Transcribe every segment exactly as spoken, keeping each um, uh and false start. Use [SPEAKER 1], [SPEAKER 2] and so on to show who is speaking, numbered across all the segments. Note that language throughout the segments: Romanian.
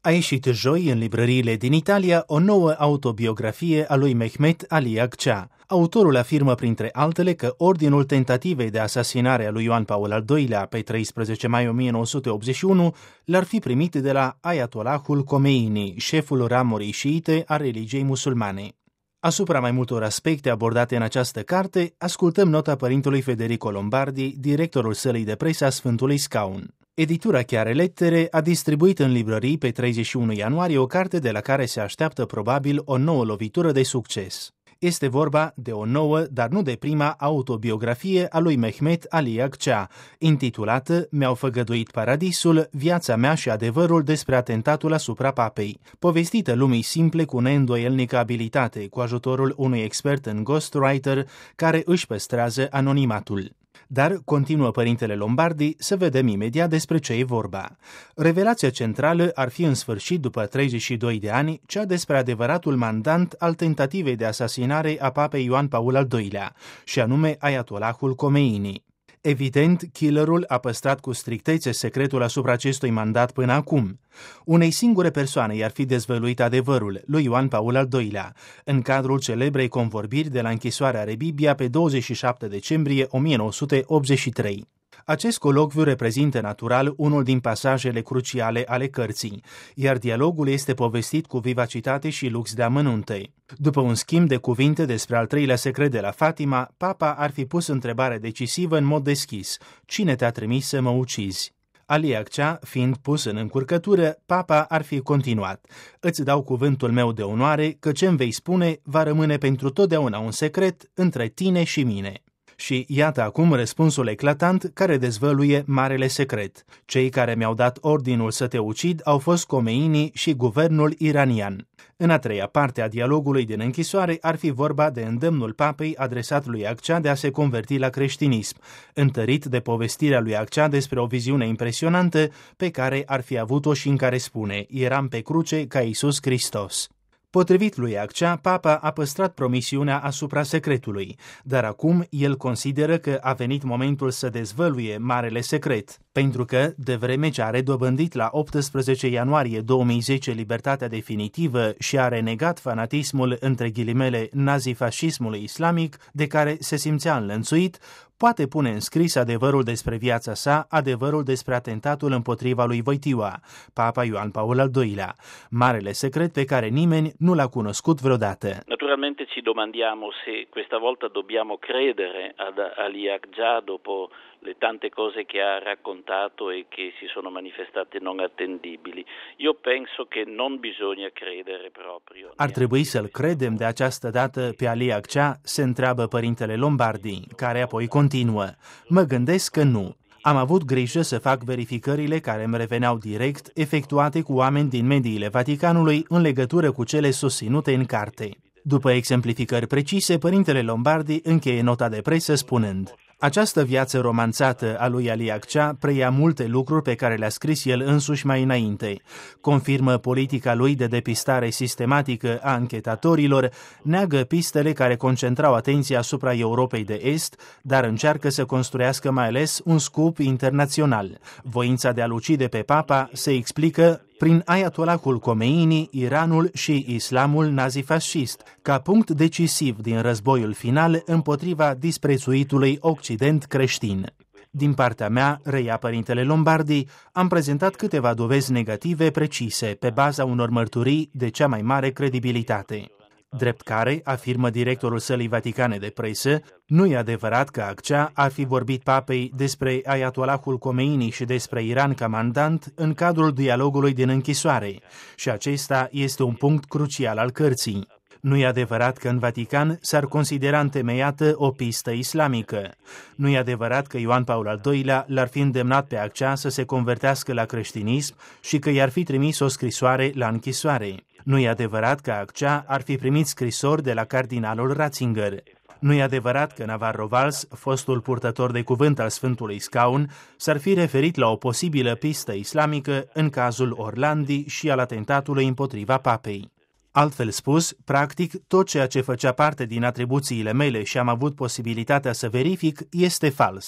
[SPEAKER 1] A ieșit joi în librăriile din Italia o nouă autobiografie a lui Mehmet Ali Agca. Autorul afirmă printre altele că ordinul tentativei de asasinare a lui Ioan Paul al doilea pe treisprezece mai o mie nouă sute optzeci și unu l-ar fi primit de la Ayatollahul Khomeini, șeful ramurii șiite a religiei musulmane. Asupra mai multor aspecte abordate în această carte, ascultăm nota părintelui Federico Lombardi, directorul sălii de presă a Sfântului Scaun. Editura Chiare Lettere a distribuit în librării pe treizeci și unu ianuarie o carte de la care se așteaptă probabil o nouă lovitură de succes. Este vorba de o nouă, dar nu de prima, autobiografie a lui Mehmet Ali Agca, intitulată Mi-au făgăduit paradisul, viața mea și adevărul despre atentatul asupra papei, povestită lumii simple cu neîndoielnică abilitate, cu ajutorul unui expert în ghostwriter care își păstrează anonimatul. Dar, continuă părintele Lombardi, să vedem imediat despre ce e vorba. Revelația centrală ar fi în sfârșit, după treizeci și doi de ani, cea despre adevăratul mandant al tentativei de asasinare a papei Ioan Paul al doilea, și anume Ayatollahul Khomeini. Evident, killerul a păstrat cu strictețe secretul asupra acestui mandat până acum. Unei singure persoane i-ar fi dezvăluit adevărul, lui Ioan Paul al doilea, în cadrul celebrei convorbiri de la închisoarea Rebibbia pe douăzeci și șapte decembrie o mie nouă sute optzeci și trei. Acest colocviu reprezintă natural unul din pasajele cruciale ale cărții, iar dialogul este povestit cu vivacitate și lux de amănunte. După un schimb de cuvinte despre al treilea secret de la Fatima, papa ar fi pus întrebarea decisivă în mod deschis: cine te-a trimis să mă ucizi? Ali Agca, fiind pus în încurcătură, papa ar fi continuat: îți dau cuvântul meu de onoare că ce-mi vei spune va rămâne pentru totdeauna un secret între tine și mine. Și iată acum răspunsul eclatant care dezvăluie marele secret. Cei care mi-au dat ordinul să te ucid au fost Khomeini și guvernul iranian. În a treia parte a dialogului din închisoare ar fi vorba de îndemnul papei adresat lui Agca de a se converti la creștinism, întărit de povestirea lui Agca despre o viziune impresionantă pe care ar fi avut-o și în care spune: eram pe cruce ca Iisus Hristos. Potrivit lui Agca, papa a păstrat promisiunea asupra secretului, dar acum el consideră că a venit momentul să dezvăluie marele secret, pentru că, de vreme ce a redobândit la optsprezece ianuarie două mii zece libertatea definitivă și a renegat fanatismul între ghilimele nazifascismului islamic, de care se simțea înlănțuit, poate pune în scris adevărul despre viața sa, adevărul despre atentatul împotriva lui Wojtyła, papa Ioan Paul al doilea, marele secret pe care nimeni nu l-a cunoscut vreodată.
[SPEAKER 2] Naturalmente ci domandiamo se questa volta dobbiamo credere ad Ali Agca dopo le tante cose che ha raccontato e che si sono manifestate non attendibili. Io penso che non bisogna credere proprio.
[SPEAKER 1] Ar trebui să-l credem de această dată pe Ali Agca, se întreabă părintele Lombardi, care apoi continuă: mă gândesc că nu. Am avut grijă să fac verificările care îmi reveneau direct, efectuate cu oameni din mediile Vaticanului în legătură cu cele susținute în carte. După exemplificări precise, părintele Lombardi încheie nota de presă spunând: această viață romanțată a lui Ali Agca preia multe lucruri pe care le-a scris el însuși mai înainte. Confirmă politica lui de depistare sistematică a anchetatorilor, neagă pistele care concentrau atenția asupra Europei de Est, dar încearcă să construiască mai ales un scoop internațional. Voința de a-l ucide pe papa se explică prin Ayatollahul Khomeini, Iranul și islamul nazifascist, ca punct decisiv din războiul final împotriva disprețuitului Occident creștin. Din partea mea, reia părintele Lombardi, am prezentat câteva dovezi negative precise pe baza unor mărturii de cea mai mare credibilitate. Drept care, afirmă directorul sălii vaticane de presă, nu e adevărat că Agca ar fi vorbit papei despre Ayatollahul Khomeini și despre Iran ca mandant în cadrul dialogului din închisoare, și acesta este un punct crucial al cărții. Nu e adevărat că în Vatican s-ar considera întemeiată o pistă islamică. Nu e adevărat că Ioan Paul al doilea l-ar fi îndemnat pe Agca să se convertească la creștinism și că i-ar fi trimis o scrisoare la închisoare. Nu e adevărat că Agca ar fi primit scrisori de la cardinalul Ratzinger. Nu e adevărat că Navarro Valls, fostul purtător de cuvânt al Sfântului Scaun, s-ar fi referit la o posibilă pistă islamică în cazul Orlandi și al atentatului împotriva papei. Altfel spus, practic, tot ceea ce făcea parte din atribuțiile mele și am avut posibilitatea să verific este fals.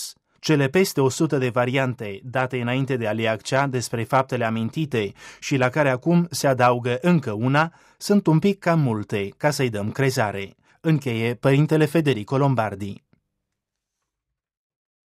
[SPEAKER 1] Cele peste o sută de variante date înainte de Ali Agca despre faptele amintite și la care acum se adaugă încă una, sunt un pic cam multe ca să-i dăm crezare. Încheie părintele Federico Lombardi.